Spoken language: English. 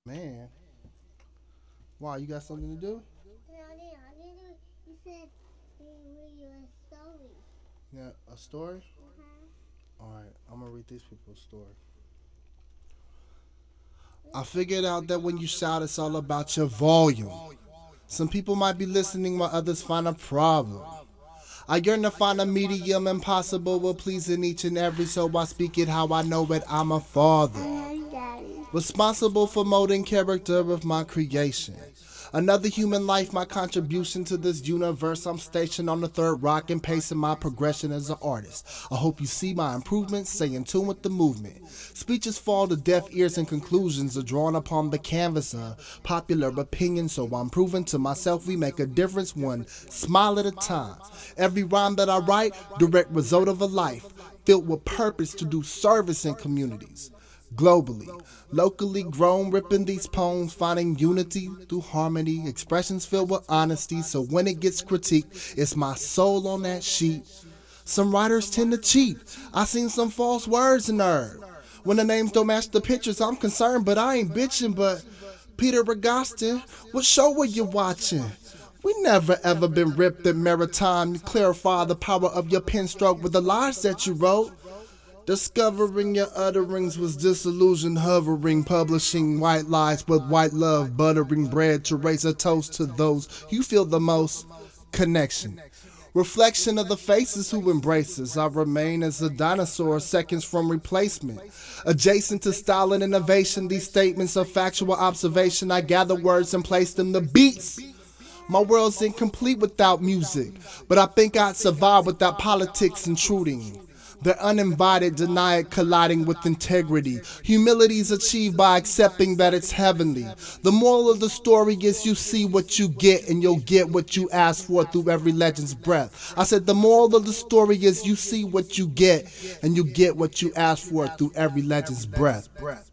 Man, wow, you got something to do? You said read you a story. Yeah, a story? Uh-huh. All right, I'm gonna read these people's story. I figured out that when you shout, it's all about your volume. Some people might be listening while others find a problem. I yearn to find a medium impossible with pleasing each and every, so I speak it how I know it. I'm a father, Daddy. responsible for molding character of my creation. Another human life, my contribution to this universe. I'm stationed on the third rock and pacing my progression as an artist. I hope you see my improvements, stay in tune with the movement. Speeches fall to deaf ears and conclusions are drawn upon the canvas of popular opinion. So I'm proving to myself we make a difference one smile at a time. Every rhyme that I write, direct result of a life filled with purpose to do service in communities globally, locally grown, ripping these poems, finding unity through harmony, expressions filled with honesty. So when it gets critiqued, it's my soul on that sheet. Some writers tend to cheat. I seen some false words in there. When the names don't match the pictures, I'm concerned, but I ain't bitching. But Peter Agostin, what show were you watching? We never ever been ripped at maritime. You clarify the power of your pen stroke with the lies that you wrote. Discovering your utterings was disillusion hovering, publishing white lies with white love, buttering bread to raise a toast to those you feel the most connection. Reflection of the faces who embraces. I remain as a dinosaur, seconds from replacement. Adjacent to style and innovation, these statements are factual observation. I gather words and place them to beats. My world's incomplete without music, but I think I'd survive without politics intruding. The uninvited deny it, colliding with integrity. Humility is achieved by accepting that it's heavenly. The moral of the story is you see what you get, and you'll get what you ask for through every legend's breath. I said the moral of the story is you see what you get, and you get what you ask for through every legend's breath.